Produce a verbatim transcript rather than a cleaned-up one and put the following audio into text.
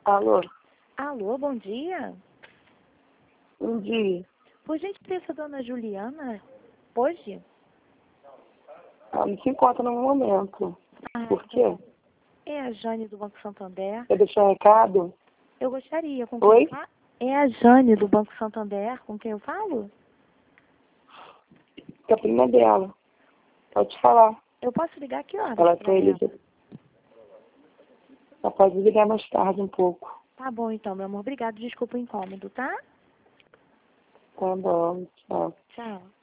Alô? Alô, bom dia. Bom dia. Por gentileza, dona Juliana, hoje? Ela não se encontra no momento. Ah, Por quê? é a Jane do Banco Santander. Quer deixar um recado? Eu gostaria. Com quem Oi? eu falo? É a Jane do Banco Santander. Com quem eu falo? Que é a prima dela. Pode falar. Eu posso ligar que horas? Ela pra foi ela? ele. Ela pode ligar mais tarde um pouco. Tá bom, então, meu amor. Obrigado. Desculpa o incômodo, tá? Tá bom, tchau. Tchau.